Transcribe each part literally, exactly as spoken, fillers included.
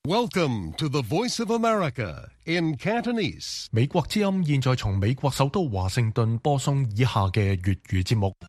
Welcome to the Voice of America in Cantonese. 美國之音現在從美國首都華盛頓播送以下嘅粵語節目。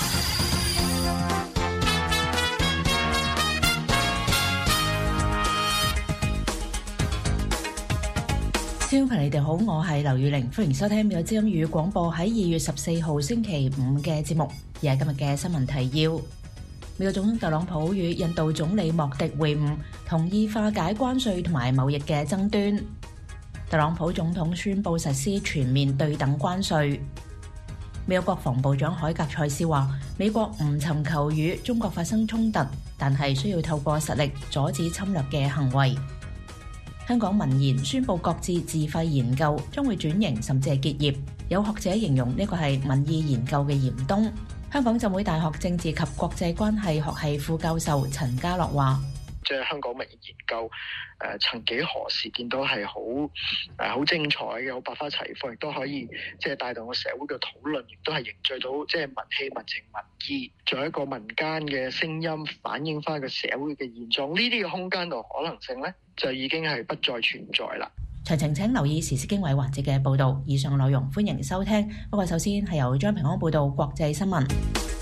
聽眾朋友，你哋好，我係劉宇玲，歡迎收聽美國之音粵語廣播喺二月十四號星期五嘅節目。而係今日嘅新聞提要。美國總統特朗普與印度總理莫迪會晤，同意化解關稅同埋貿易嘅爭端。特朗普總統宣布實施全面對等關稅。美國國防部長海格賽斯話，美國唔尋求與中國發生衝突，但係需要透過實力阻止侵略嘅行為。香港民研宣布擱置自費研究，將會轉型甚至係結業。有學者形容呢個係民意研究嘅嚴冬。香港浸會大學政治及國際關係學系副教授陳家樂話， 即係香港民意研究，誒、呃，曾幾何時見到係好誒好精彩嘅，好百花齊放，亦都可以即係帶動個社會嘅討論，亦都係凝聚到即係民氣、民情、民意，仲有一個民間嘅聲音，反映翻個社會嘅現狀。呢啲嘅空間同可能性咧，就已經係不再存在啦。 詳情請留意時事經緯環節嘅報導。以上內容歡迎收聽。不過首先係由張平安報道國際新聞。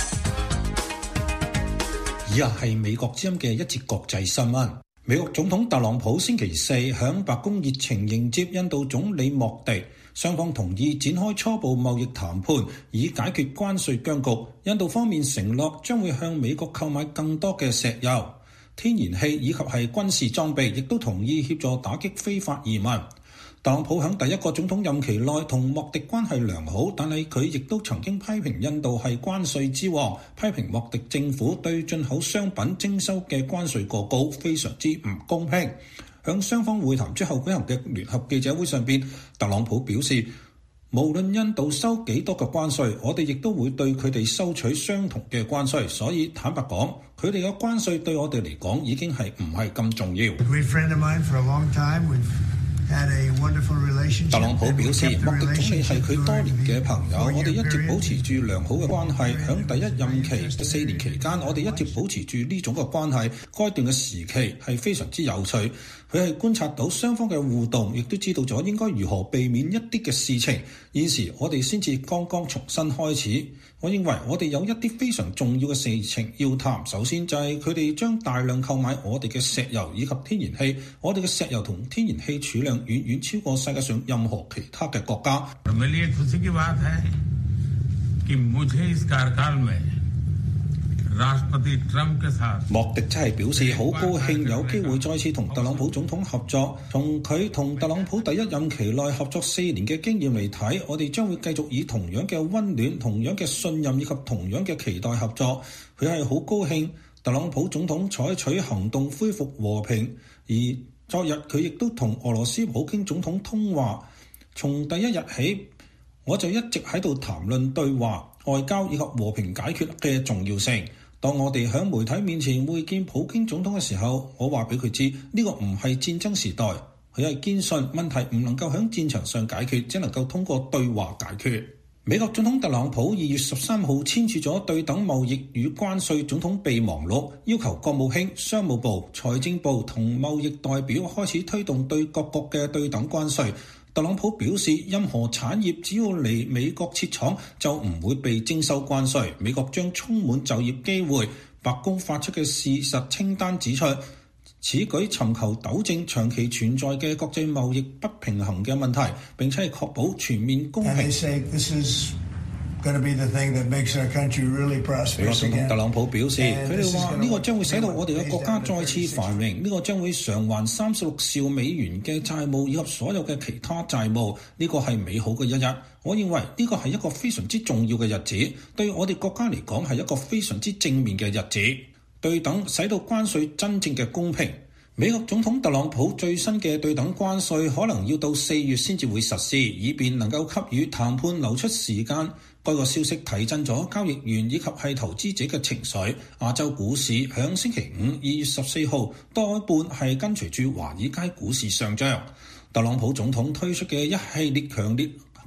以下係美國之音嘅一節國際新聞。美國總統特朗普星期四響白宮熱情迎接印度總理莫迪，雙方同意展開初步貿易談判，以解決關稅僵局。印度方面承諾將會向美國購買更多嘅石油、天然氣以及係軍事裝備，亦都同意協助打擊非法移民。特朗普喺第一個總統任期內同莫迪關係良好，但係佢亦都曾經批評印度係關稅之王，批評莫迪政府對進口商品徵收嘅關稅過高，非常之唔公平。喺雙方會談之後舉行嘅聯合記者會上邊，特朗普表示，無論印度收幾多嘅關稅，我哋亦都會對佢哋收取相同嘅關稅，所以坦白講，佢哋嘅關稅對我哋嚟講已經係唔係咁重要。特朗普表示，莫迪總理係佢多年嘅朋友，我哋一直保持住良好嘅關係。響第一任期四年期間，我哋一直保持住呢種嘅關係。該段嘅時期係非常之有趣，佢係觀察到雙方嘅互動，亦都知道咗應該如何避免一啲嘅事情。現時我哋先至剛剛重新開始。我認為我哋有一啲非常重要嘅事情要談。首先就係佢哋將大量購買我哋嘅石油以及天然氣，我哋嘅石油同天然氣儲量遠遠超過世界上任何其他嘅國家。莫迪真係表示好高興有機會再次同特朗普總統合作。從佢同特朗普第一任期內合作四年嘅經驗嚟睇，我哋將會繼續以同樣嘅溫暖、同樣嘅信任以及同樣嘅期待合作。佢係好高興特朗普總統採取行動恢復和平，而昨日佢亦都同俄羅斯普京總統通話。從第一日起，我就一直喺度談論對話、外交以及和平解決嘅重要性。當我哋喺媒體面前會見普京總統嘅時候，我話俾佢知呢個唔係戰爭時代，佢係堅信問題唔能夠喺戰場上解決，只能夠通過對話解決。美國總統特朗普二月十三號簽署咗對等貿易與關稅總統備忘錄，要求國務卿、商務部、財政部同貿易代表開始推動對各國嘅對等關稅。特朗普表示，任何產業只要嚟美國設廠就唔會被徵收關稅，美國將充滿就業機會。白宮發出嘅事實清單指出，此舉尋求糾正長期存在嘅國際貿易不平衡嘅問題，並且係確保全面公平。美國總統特朗普表示，佢哋話呢個將會使到我哋嘅國家再次繁榮，呢、這個將會償還三十六兆美元嘅債務以及所有嘅其他債務，呢、這個係美好嘅一日。我認為呢個係一個非常之重要嘅日子，對我哋國家嚟講係一個非常之正面嘅日子。對等使到關稅真正嘅公平。美國總統特朗普最新嘅對等關稅可能要到四月先至會實施，以便能夠給予談判留出時間。該個消息提振咗交易員以及係投資者嘅情緒。亞洲股市響星期五二月十四號多半係跟隨住華爾街股市上漲。特朗普總統推出嘅一系列強烈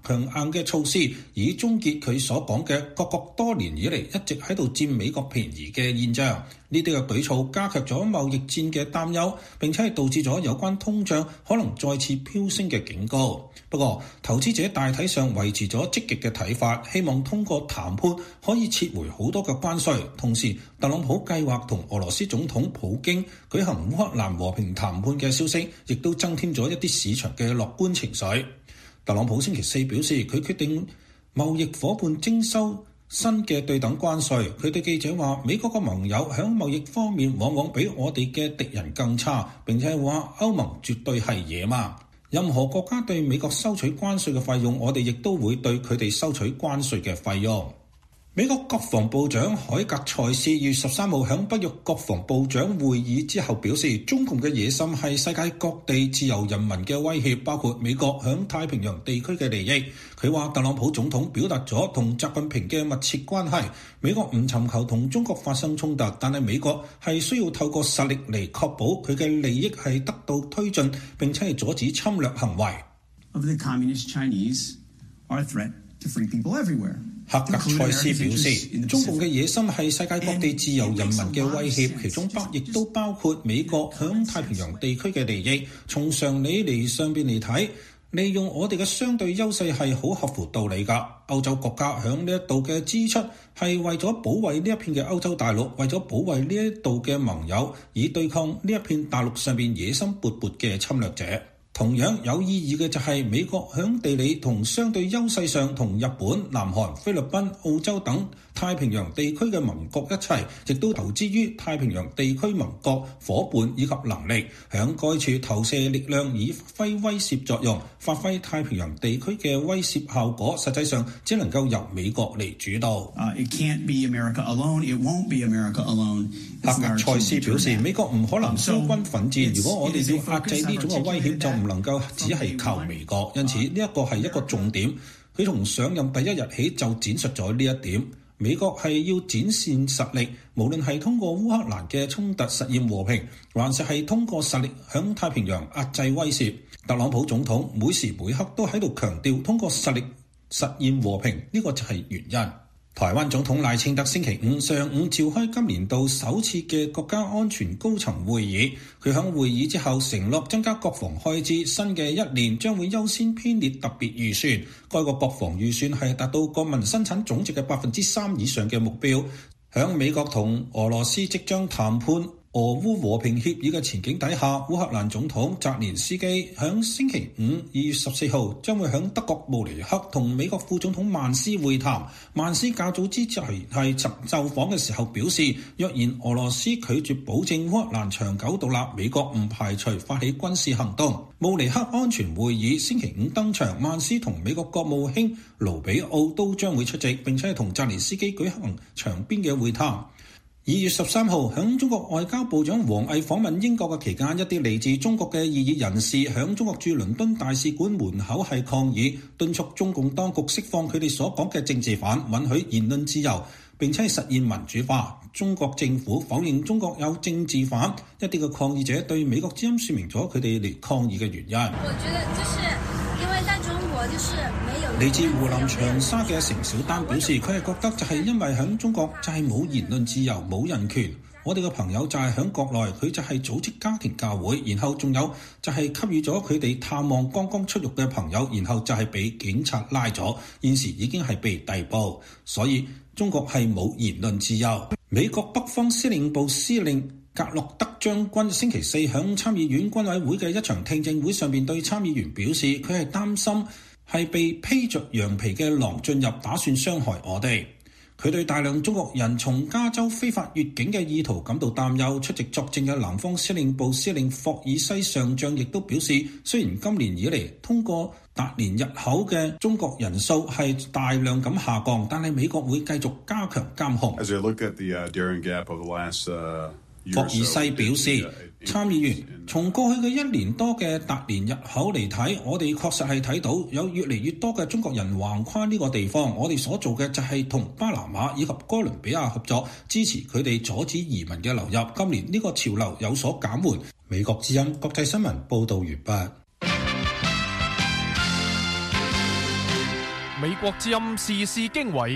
強硬嘅措施，以終結佢所講嘅各國多年以嚟一直喺度佔美國便宜嘅現象。呢啲嘅舉措加劇咗貿易戰嘅擔憂，並且係導致咗有關通脹可能再次飆升嘅警告。不過，投資者大體上維持咗積極嘅睇法，希望通過談判可以撤回好多嘅關稅。同時，特朗普計劃同俄羅斯總統普京舉行烏克蘭和平談判嘅消息，亦都增添咗一啲市場嘅樂觀情緒。特朗普星期四表示，佢決定貿易夥伴徵收新嘅對等關稅。佢對記者話，美國嘅盟友喺貿易方面往往比我哋嘅敵人更差，並且話歐盟絕對係野蠻。任何國家對美國收取關稅嘅費用，我哋亦都會對佢哋收取關稅嘅費用。美國國防部長海格賽斯二月十三號喺北約國防部長會議之後表示，中共嘅野心係世界各地自由人民嘅威脅，包括美國響太平洋地區嘅利益。佢話特朗普總統表達咗同習近平嘅密切關係，美國唔尋求同中國發生衝突，但係美國係需要透過實力嚟確保佢嘅利益係得到推進，並且係阻止侵略行為。 Of the communist Chinese are a threat to free people everywhere. 赫格塞斯表示，中共嘅野心係世界各地自由人民嘅威脅，其中包亦都包括美國響太平洋地區嘅利益。從常理嚟上邊嚟睇，利用我哋嘅相對優勢係好合乎道理㗎。歐洲國家響呢一度嘅支出係為咗保衛呢一片嘅歐洲大陸，為咗保衛呢一度嘅盟友，以對抗呢一片大陸上邊野心勃勃嘅侵略者。同樣有意義嘅就係美國響地理同相對優勢上同日本、南韓、菲律賓、澳洲等太平洋地區嘅盟國一齊，亦都投資於太平洋地區盟國夥伴以及能力，響該處投射力量以發揮威懾作用，發揮太平洋地區嘅威懾效果，實際上只能夠由美國嚟主導。 Uh, it can't be America alone. It won't be America alone. 赫格塞斯表示，美國唔可能孤軍奮戰，如果我哋要壓制呢種嘅威脅，就唔能夠只係靠美國。因此呢一個係一個重點。佢從上任第一日起就展述咗呢一點。美國係要展現實力，無論係通過烏克蘭嘅衝突實現和平，還是係通過實力響太平洋壓制威懾。特朗普總統每時每刻都喺度強調通過實力實現和平，呢個就係原因。台灣總統賴清德星期五上午召開今年度首次嘅國家安全高層會議，佢喺會議之後承諾增加國防開支，新嘅一年將會優先編列特別預算，該個國防預算係達到國民生產總值嘅百分之三以上嘅目標。喺美國同俄羅斯即將談判俄烏和平協議嘅前景底下，烏克蘭總統澤連斯基響星期五二月十四號將會響德國慕尼黑同美國副總統曼斯會談。曼斯較早之前係就訪嘅時候表示，若然俄羅斯拒絕保證烏克蘭長久獨立，美國唔排除發起軍事行動。慕尼黑安全會議星期五登場，曼斯同美國國務卿盧比奧都將會出席，並且係同澤連斯基舉行場邊嘅會談。二月十三號，響中國外交部長王毅訪問英國嘅期間，一啲嚟自中國嘅異議人士響中國駐倫敦大使館門口係抗議，敦促中共當局釋放佢哋所講嘅政治犯，允許言論自由，並且係實現民主化。中國政府否認中國有政治犯，一啲嘅抗議者對美國之音說明咗佢哋嚟抗議嘅原因。 我覺得就是因為在中國就是沒有。 嚟自湖南長沙嘅成小丹表示，佢係覺得就係因為喺中國就係冇言論自由、冇人權。我哋嘅朋友就係喺國內，佢就係組織家庭教會，然後仲有就係給予咗佢哋探望剛剛出獄嘅朋友，然後就係被警察拉咗，現時已經係被逮捕。所以中國係冇言論自由。美國北方司令部司令格洛德將軍星期四響參議院軍委會嘅一場聽證會上面對參議員表示，佢係擔心係被披着羊皮嘅狼進入，打算傷害我哋。佢對大量中國人從加州非法越境嘅意圖感到擔憂。出席作證嘅南方司令部司令霍爾西上將亦都表示，雖然今年以嚟通過達連入口嘅中國人數係大量咁下降，但係美國會繼續加強監控。 As I look at the, uh, daring gap of the last, uh 霍爾西表示，參議員從過去嘅一年多嘅達連入口嚟睇，我哋確實係睇到有越嚟越多嘅中國人橫跨呢個地方。我哋所做嘅就係同巴拿馬以及哥倫比亞合作，支持佢哋阻止移民嘅流入。今年呢個潮流有所減緩。美國之音國際新聞報導完畢。 美國之音時事經緯，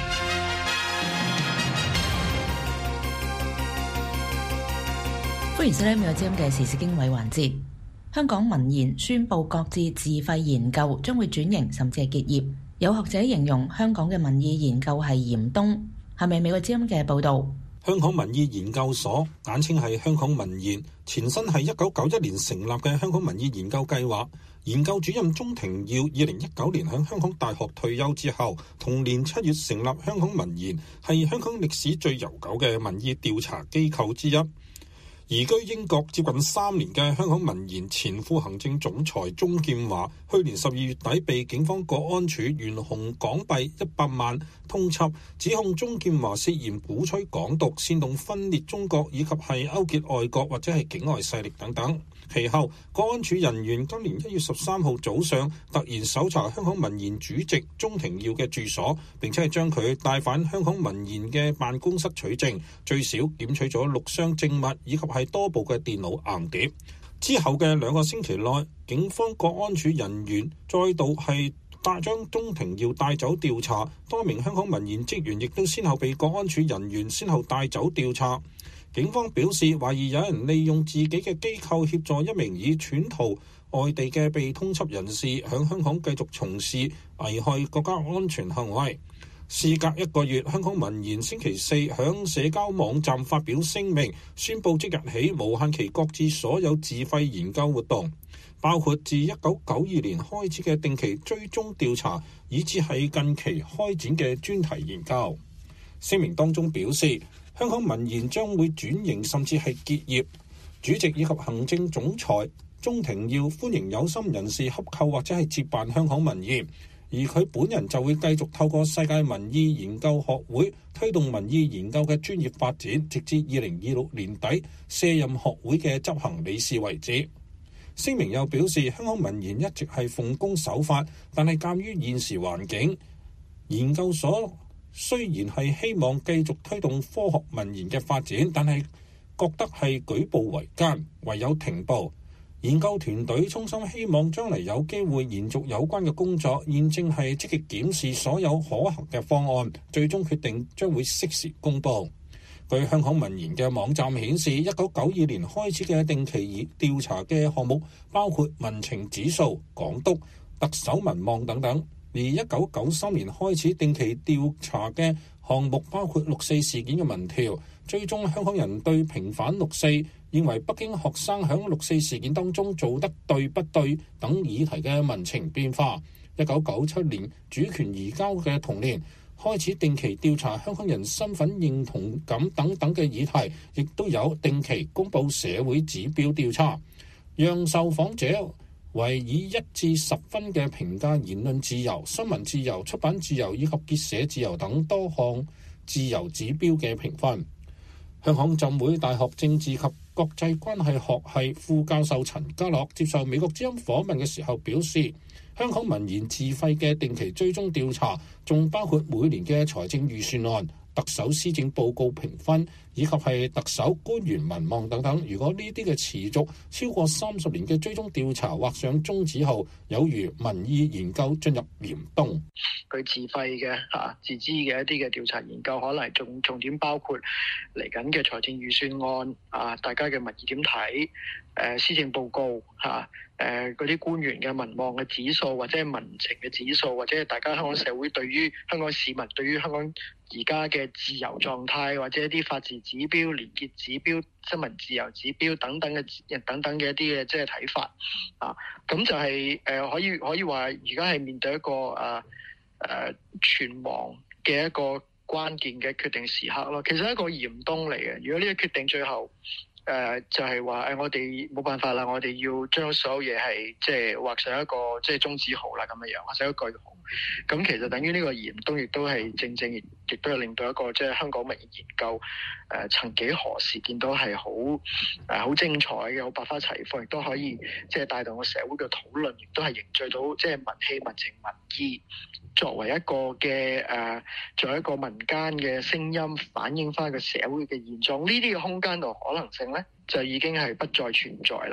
歡迎收聽美國之音嘅時事經緯環節。香港民研宣布擱置自費研究，將會轉型甚至係結業。有學者形容香港嘅民意研究係嚴冬。係咪美國之音嘅報導？ 香港民意研究所簡稱係香港民研，前身係一九九一年成立嘅香港民意研究計劃。研究主任鍾庭耀二零一九年喺香港大學退休之後，同年七月成立香港民研，係香港歷史最悠久嘅民意調查機構之一。移居英國接近三年嘅香港民研前副行政總裁鍾劍華，去年十二月底被警方國安處懸紅港幣一百萬通緝，指控鍾劍華涉嫌鼓吹港獨、煽動分裂中國以及係勾結外國或者係境外勢力等等。其後，國安處人員今年一月十三號早上突然搜查香港民研主席鍾庭耀嘅住所，並且係將佢帶返香港民研嘅辦公室取證，最少檢取咗六箱證物以及係多部嘅電腦硬碟。之後嘅兩個星期內，警方國安處人員再度係帶將鍾庭耀帶走調查，多名香港民研職員亦都先後被國安處人員先後帶走調查。警方表示，懷疑有人利用自己嘅機構協助一名已竄逃外地嘅被通緝人士響香港繼續從事危害國家安全行為。事隔一個月，香港民研星期四響社交網站發表聲明，宣布即日起無限期擱置所有自費研究活動，包括自一九九二年開始嘅定期追蹤調查，以至係近期開展嘅專題研究。聲明當中表示，香港民研將會轉型甚至係結業。主席以及行政總裁鍾庭耀歡迎有心人士洽購或者係接辦香港民研，而佢本人就會繼續透過世界民意研究學會推動民意研究嘅專業發展，直至二零二六年底卸任學會嘅執行理事為止。聲明又表示，香港民研一直係奉公守法，但係鑑於現時環境，研究所雖然係希望繼續推動科學民研嘅發展，但係覺得係舉步維艱，唯有停步。研究團隊衷心希望將來有機會延續有關嘅工作，現正係積極檢視所有可行嘅方案，最終決定將會適時公佈。據香港民研嘅網站顯示，一九九二年開始嘅定期調查嘅項目包括民情指數、港督、特首民望等等。而一九九三年開始定期調查嘅項目包括六四事件嘅民調，追蹤香港人對平反六四、認為北京學生響六四事件當中做得對不對等議題嘅民情變化。一九九七年主權移交嘅同年開始定期調查香港人身份認同感等等嘅議題，亦都有定期公佈社會指標調查，讓受訪者為以一至十分嘅評價言論自由、新聞自由、出版自由以及結社自由等多項自由指標嘅評分。香港浸會大學政治及國際關係學系副教授陳家樂接受美國之音訪問嘅時候表示，香港民研自費嘅定期追蹤調查仲包括每年嘅財政預算案、特首施政報告評分以及係特首官員民望等等。如果呢啲嘅持續超過三十年嘅追蹤調查畫上終止號，有如民意研究進入嚴冬。 佢自費嘅嚇自資嘅一啲嘅調查研究，可能重重點包括嚟緊嘅財政預算案啊，大家嘅民意點睇？誒施政報告嚇，誒嗰啲官員嘅民望嘅指數，或者係民情嘅指數，或者係大家香港社會對於香港市民對於香港而家嘅自由狀態，或者一啲法治指標、連結指標、新聞自由指標等等嘅等等嘅一啲嘅即係睇法啊，咁就係、是、誒、呃、可以可以話而家係面對一個誒誒存亡嘅一個關鍵嘅決定時刻咯。其實係一個嚴冬嚟嘅，如果呢個決定最後誒、呃、就係話誒我哋冇辦法啦，我哋要將所有嘢係即係畫上一個即係終止號啦，咁樣樣畫上一個句號。咁其實等於呢個嚴冬亦都係正正亦都係令到一個即係香港民意研究誒、呃、曾幾何時見到係好誒好精彩嘅，好百花齊放，亦都可以即係帶動個社會嘅討論，亦都係凝聚到即係民氣、民情、民意，作為一個嘅誒、呃、作為一個民間嘅聲音，反映翻個社會嘅現狀，呢啲嘅空間同可能性咧就已經係不再存在啦。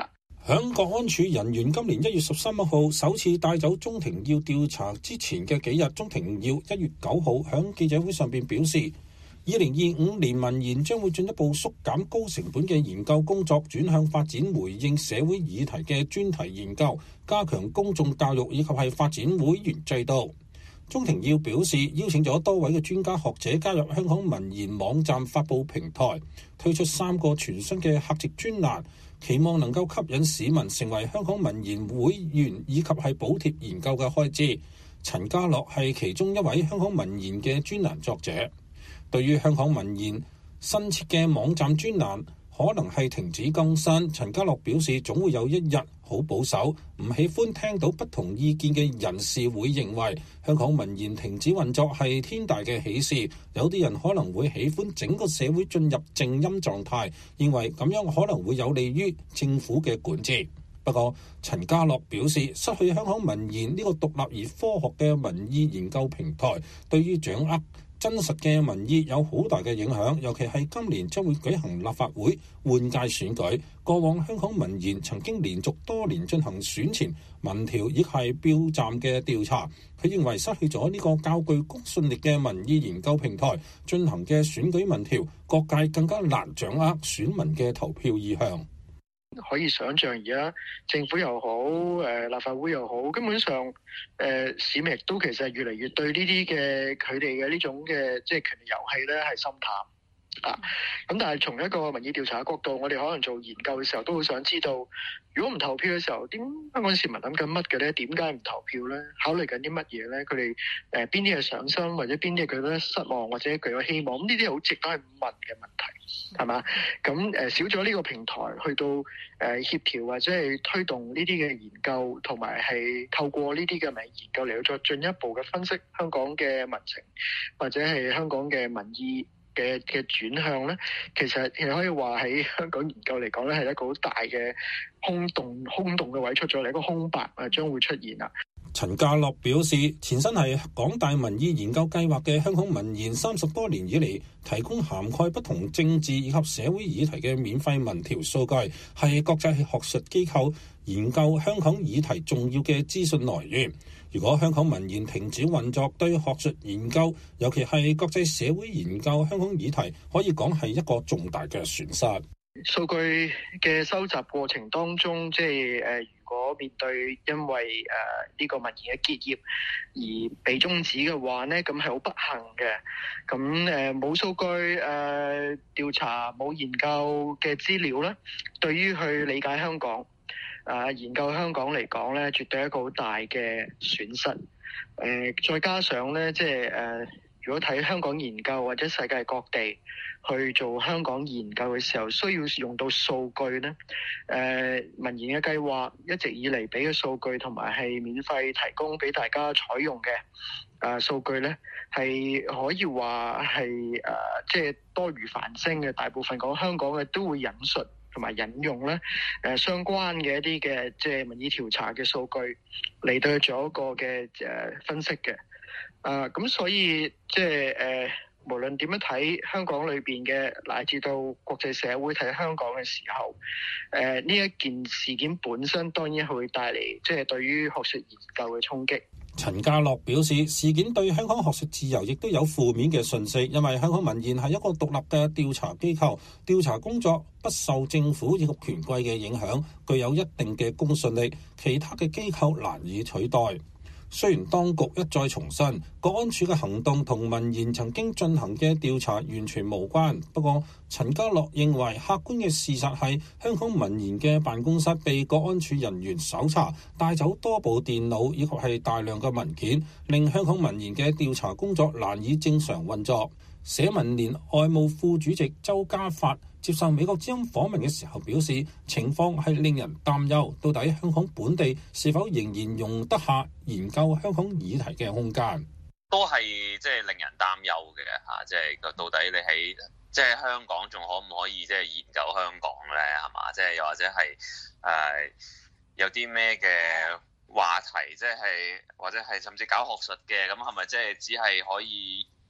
響國安處人員今年一月十三號首次帶走鍾庭耀調查之前嘅幾日，鍾庭耀一月九號響記者會上邊表示，二零二五年民研將會進一步縮減高成本嘅研究工作，轉向發展回應社會議題嘅專題研究，加強公眾教育以及係發展會員制度。鍾庭耀表示，邀請咗多位嘅專家學者加入香港民研網站發布平台，推出三個全新嘅客席專欄，期望能夠吸引市民成為香港民研會員以及係補貼研究嘅開支。陳家樂係其中一位香港民研嘅專欄作者。對於香港民研新設嘅網站專欄可能係停止更新，陳家樂表示總會有一日好保守，唔喜歡聽到不同意見嘅人士會認為香港民研停止運作係天大嘅喜事，有啲人可能會喜歡整個社會進入靜音狀態，認為咁樣可能會有利於政府嘅管治。不過陳家樂表示，失去香港民研呢個獨立而科學嘅民意研究平台，對於掌握真實嘅民意有好大嘅影響，尤其係今年將會舉行立法會換屆選舉。過往香港民研曾經連續多年進行選前民調，亦係票站嘅調查。佢認為失去咗呢個較具公信力嘅民意研究平台進行嘅選舉民調，各界更加難掌握選民嘅投票意向。 可以想象而家政府又好，誒立法會又好，根本上誒市民亦都其實越嚟越對呢啲嘅佢哋嘅呢種嘅即係權力遊戲咧係心淡啊。咁但係從一個民意調查嘅角度，我哋可能做研究嘅時候都好想知道，如果唔投票嘅時候，點香港市民諗緊乜嘅咧？點解唔投票咧？考慮緊啲乜嘢咧？佢哋誒邊啲係上心，或者邊啲係覺得失望，或者佢有希望？咁呢啲好值得去問嘅問題，係嘛？咁誒、呃、少咗呢個平台去到誒、呃、協調或者係推動呢啲嘅研究，同埋係透過呢啲嘅民意研究嚟到再進一步嘅分析香港嘅民情，或者係香港嘅民意嘅嘅轉向咧，其實係可以話喺香港研究嚟講咧，係一個好大嘅空洞空洞嘅位出咗嚟，一個空白啊將會出現啦。 陳家樂表示，前身係港大民意研究計劃嘅香港民研，三十多年以嚟提供涵蓋不同政治以及社會議題嘅免費民調數據，係國際學術機構研究香港議題重要嘅資訊來源。如果香港民研停止運作，對學術研究，尤其係國際社會研究香港議題，可以講係一個重大嘅損失。 數據嘅收集過程當中，即係誒，如果面對因為誒呢、呃這個民研嘅結業而被終止嘅話咧，咁係好不幸嘅。咁誒冇數據誒調查冇研究嘅資料咧，對於去理解香港啊、呃、研究香港嚟講咧，絕對係一個好大嘅損失。誒、呃、再加上咧，即係誒、呃、如果睇香港研究或者世界各地去做香港研究嘅時候，需要用到數據咧。誒、呃，民研嘅計劃一直以嚟俾嘅數據同埋係免費提供俾大家採用嘅誒數據咧，係可以話係誒即係多如繁星嘅。大部分講香港嘅都會引述同埋引用咧誒、呃、相關嘅一啲嘅即係民意調查嘅數據嚟到做一個嘅誒、呃、分析嘅。啊，咁所以即係誒。呃無論點樣睇香港裏邊嘅，乃至到國際社會睇香港嘅時候，誒、呃、呢一件事件本身當然係會帶嚟即係對於學術研究嘅衝擊。 陳家樂表示，事件對香港學術自由亦都有負面嘅訊息，因為香港民研係一個獨立嘅調查機構，調查工作不受政府以及權貴嘅影響，具有一定嘅公信力，其他嘅機構難以取代。雖然當局一再重申，國安處嘅行動同民研曾經進行嘅調查完全無關，不過陳家樂認為客觀嘅事實係香港民研嘅辦公室被國安處人員搜查，帶走多部電腦以及係大量嘅文件，令香港民研嘅調查工作難以正常運作。社民連外務副主席周家發接受美國之音訪問嘅時候表示，情況係令人擔憂，到底香港本地是否仍然容得下研究香港議題嘅空間？ 都係即係令人擔憂嘅嚇，即係到底你喺即係香港仲可唔可以即係研究香港咧？係嘛？即係又或者係誒、呃、有啲咩嘅話題，即係或者係甚至搞學術嘅，咁係咪即係只係可以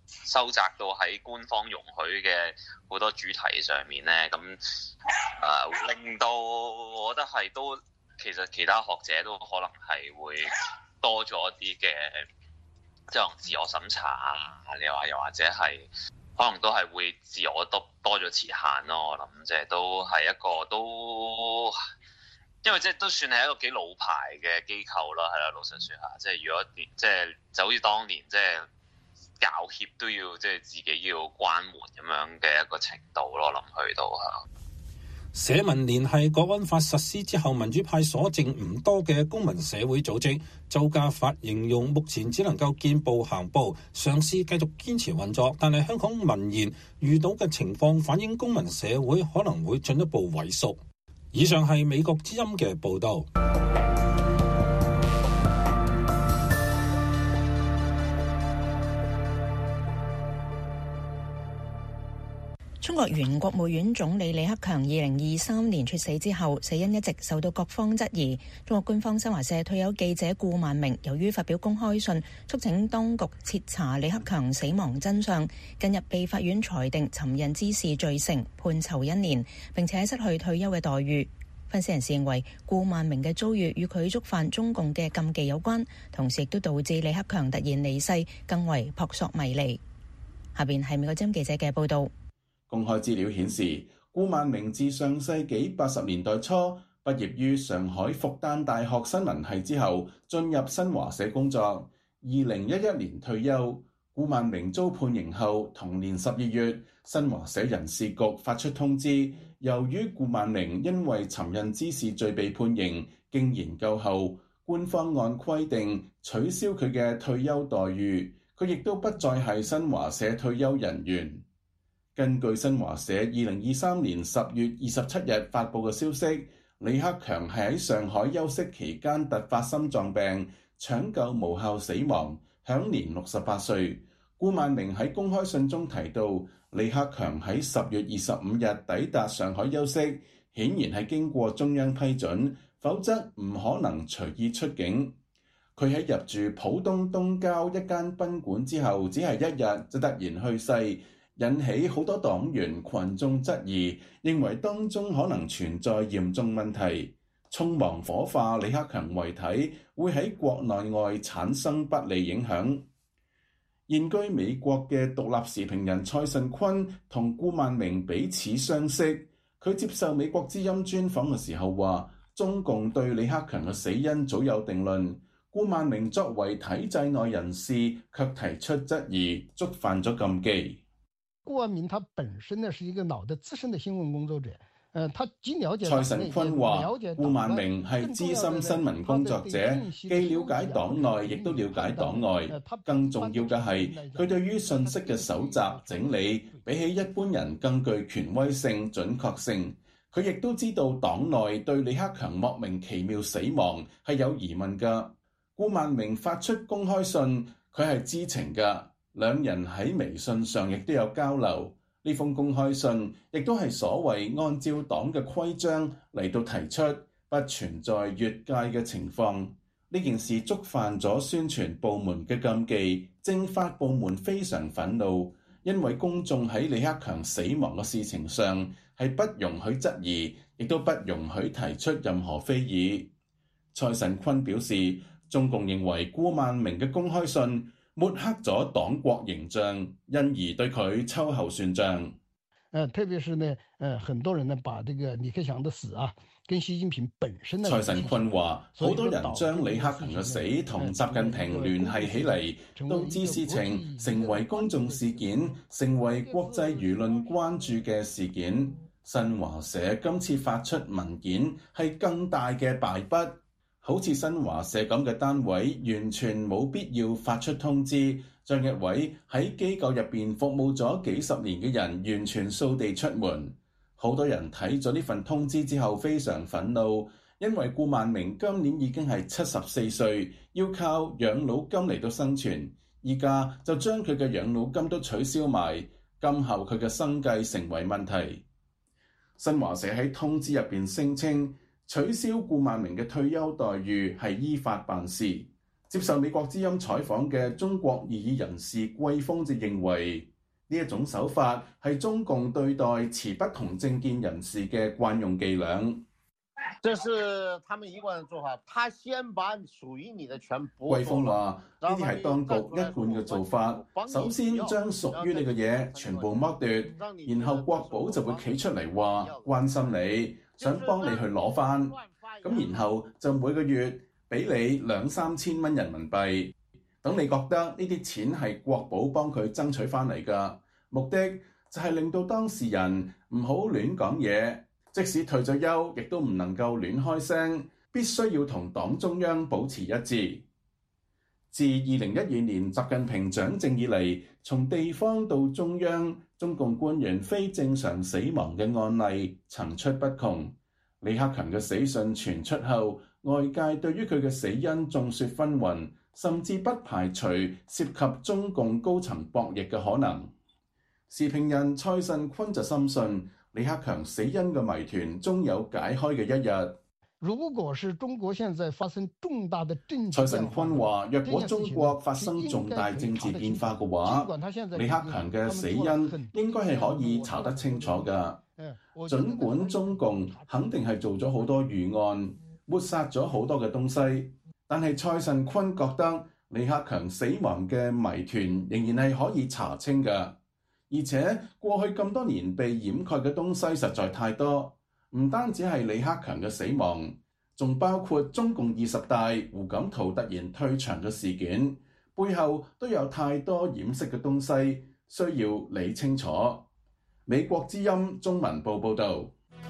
收窄到喺官方容許嘅好多主題上面咧，咁誒、呃、令到我覺得係都其實其他學者都可能係會多咗一啲嘅即係自我審查啊，你話又或者係可能都係會自我多多咗設限咯。我諗即係都係一個都。因為即係都算係一個幾老牌嘅機構啦，係啦，老實説下，即係如果即係就好似當年即係教協都要即係自己要關門咁樣嘅一個程度咯，我諗去到嚇。 社民連係國安法實施之後民主派所剩唔多嘅公民社會組織，周家發形容目前只能夠見步行步，嘗試繼續堅持運作，但係香港民研遇到嘅情況反映公民社會可能會進一步萎縮。以上係美國之音嘅報導。 中國原國務院總理李克強二零二三年猝死之後，死因一直受到各方質疑。中國官方新華社退休記者顧萬明由於發表公開信，促請當局徹查李克強死亡真相，近日被法院裁定尋釁滋事罪成，判囚一年，並且失去退休嘅待遇。分析人士認為，顧萬明嘅遭遇與佢觸犯中共嘅禁忌有關，同時亦都導致李克強突然離世更為撲朔迷離。下邊係美國之音記者嘅報導。 公開資料顯示，顧萬明自上世紀八十年代初畢業於上海復旦大學新聞系之後，進入新華社工作。二零一一年退休。顧萬明遭判刑後，同年十二月，新華社人事局發出通知，由於顧萬明因為尋釁滋事罪被判刑，經研究後，官方按規定取消佢嘅退休待遇，佢亦都不再係新華社退休人員。根據新華社二零二三年十月二十七日發布嘅消息，李克強係喺上海休息期間突發心臟病，搶救無效死亡，享年六十八歲。顧萬明喺公開信中提到，李克強喺十月二十五日抵達上海休息，顯然係經過中央批准，否則唔可能隨意出境。佢喺入住浦東東郊一間賓館之後，只係一日就突然去世，引起好多黨員群眾質疑，認為當中可能存在嚴重問題。匆忙火化李克強遺體會喺國內外產生不利影響。現居美國嘅獨立時評人蔡慎坤同顧萬明彼此相識，佢接受美國之音專訪嘅時候話，中共對李克強嘅死因早有定論，顧萬明作為體制內人士卻提出質疑，觸犯咗禁忌。 顧萬明他本身呢是一個老的資深的新聞工作者，呃，他既了解。 蔡慎坤話：顧萬明係資深新聞工作者，既了解黨內，亦都了解黨外。更重要嘅係，佢對於信息嘅搜集整理，比起一般人更具權威性、準確性。佢亦都知道黨內對李克強莫名其妙死亡係有疑問㗎。顧萬明發出公開信，佢係知情㗎。兩人喺微信上亦都有交流，呢封公開信亦都係所謂按照黨嘅規章嚟到提出，不存在越界嘅情況。呢件事觸犯咗宣傳部門嘅禁忌，政法部門非常憤怒，因為公眾喺李克強死亡嘅事情上係不容許質疑，亦都不容許提出任何非議。蔡慎坤表示，中共認為顧萬明嘅公開信抹黑咗黨國形象，因而對佢秋後算賬。 呃，特別是呢，呃，很多人呢，把這個李克強的死啊，跟習近平本身呢。 蔡慎坤話：好多人將李克強嘅死同習近平聯繫起嚟，導致事情成為公眾事件，成為國際輿論關注嘅事件。新華社今次發出文件係更大嘅敗筆。好似新華社咁嘅單位，完全冇必要發出通知，將一位喺機構入邊服務咗幾十年嘅人完全掃地出門。好多人睇咗呢份通知之後非常憤怒，因為顧萬明今年已經係七十四歲，要靠養老金嚟到生存，依家就將佢嘅養老金都取消埋，今後佢嘅生計成為問題。新華社喺通知入邊聲稱，取消顧萬明嘅退休待遇係依法辦事， 接受美國之音採訪嘅中國異議人士季峰就認為，呢一種手法係中共對待持不同政見人士嘅慣用伎倆。 這是他們一貫嘅做法，他先把屬於你的全部。 季峰話：呢啲係當局一貫嘅做法，首先將屬於你嘅嘢全部剝奪，然後國保就會企出嚟話關心你，想幫你去攞翻，咁然後就每個月俾你兩三千蚊人民幣，等你覺得呢啲錢係國保幫佢爭取翻嚟㗎，目的就係令到當事人唔好亂講嘢。即使退咗休，亦都唔能夠亂開聲，必須要同黨中央保持一致。自二零一二年習近平掌政以嚟，從地方到中央，中共官員非正常死亡嘅案例層出不窮。李克強嘅死訊傳出後，外界對於佢嘅死因眾說紛紜，甚至不排除涉及中共高層博弈嘅可能。時評人蔡慎坤就深信，李克強死因嘅謎團終有解開嘅一日。 如果是中國現在發生重大的政治， 蔡慎坤話：若果中國發生重大政治變化嘅話，李克強嘅死因應該係可以查得清楚㗎。儘管中共肯定係做咗好多預案，抹殺咗好多嘅東西，但係蔡慎坤覺得李克強死亡嘅謎團仍然係可以查清㗎。而且過去咁多年被掩蓋嘅東西實在太多，唔單止係李克強嘅死亡，仲包括中共二十大胡錦濤突然退場嘅事件，背後都有太多掩飾嘅東西，需要理清楚。美國之音中文部報導。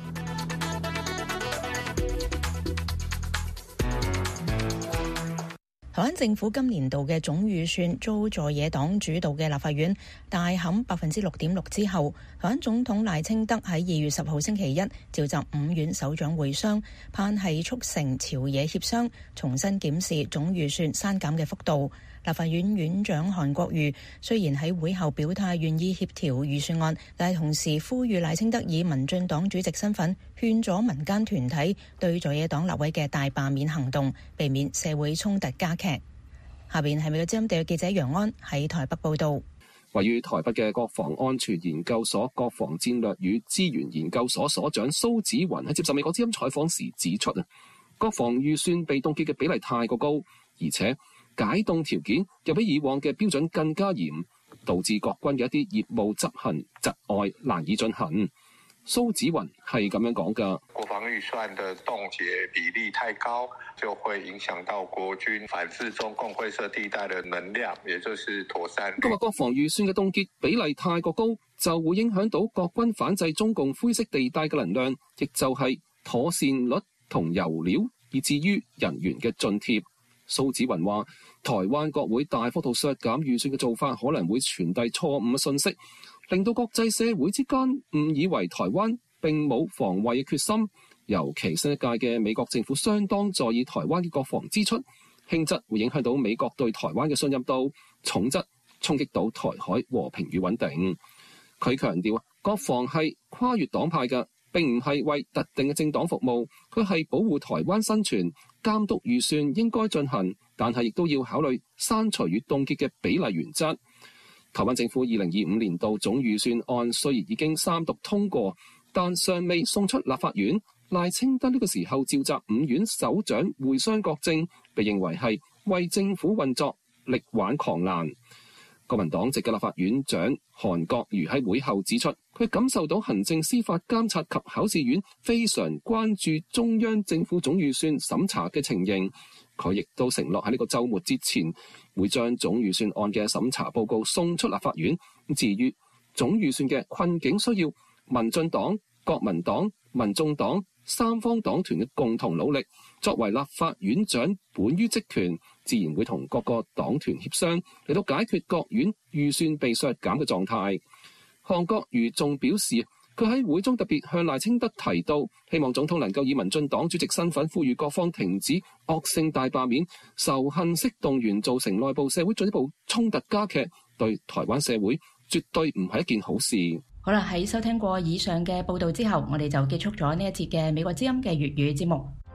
台灣政府今年度嘅總預算遭在野黨主導嘅立法院大砍百分之六點六之後，台灣總統賴清德喺二月十號星期一召集五院首長會商，盼係促成朝野協商，重新檢視總預算刪減嘅幅度。立法院院長韓國瑜雖然喺會後表態願意協調預算案，但係同時呼籲賴清德以民進黨主席身份勸阻民間團體對在野黨立委嘅大罷免行動，避免社會衝突加劇。下邊係美國之音地記者楊安喺台北報道。 位於台北嘅國防安全研究所國防戰略與資源研究所所長蘇紫雲喺接受美國之音採訪時指出啊，國防預算被凍結嘅比例太過高，而且解凍條件又比以往嘅標準更加嚴，導致國軍嘅一啲業務執行窒礙，難以進行。蘇紫雲係咁樣講㗎。 國防預算的凍結比例太高，就會影響到國軍反制中共灰色地帶的能量，也就是妥善率。 佢話國防預算嘅凍結比例太過高，就會影響到國軍反制中共灰色地帶嘅能量，亦就係妥善率同油料，以至於人員嘅津貼。蘇紫雲話：台灣國會大幅度削減預算嘅做法，可能會傳遞錯誤嘅信息，令到國際社會之間誤以為台灣並冇防衛嘅決心。尤其新一屆嘅美國政府相當在意台灣嘅國防支出，輕則會影響到美國對台灣嘅信任度，重則衝擊到台海和平與穩定。佢強調，國防係跨越黨派嘅，並唔係為特定嘅政黨服務，佢係保護台灣生存。監督預算應該進行，但係亦都要考慮刪除與凍結嘅比例原則。台灣政府二零二五年度總預算案雖然已經三讀通過，但尚未送出立法院。賴清德呢個時候召集五院首長會商國政，被認為係為政府運作力挽狂瀾。國民黨籍嘅立法院長韓國瑜喺會後指出，佢感受到行政司法監察及考試院非常關注中央政府總預算審查嘅情形。佢亦都承諾喺呢個週末之前會將總預算案嘅審查報告送出立法院。至於總預算嘅困境，需要民進黨、國民黨、民眾黨三方黨團嘅共同努力。作為立法院長本於職權，自然會同各個黨團協商，嚟到解決各院預算被削減嘅狀態。韓國瑜仲表示，佢喺會中特別向賴清德提到，希望總統能夠以民進黨主席身份呼籲各方停止惡性大罷免、仇恨式動員，造成內部社會進一步衝突加劇，對台灣社會絕對唔係一件好事。 好啦，喺收聽過以上嘅報道之後，我哋就結束咗呢一節嘅美國之音嘅粵語節目。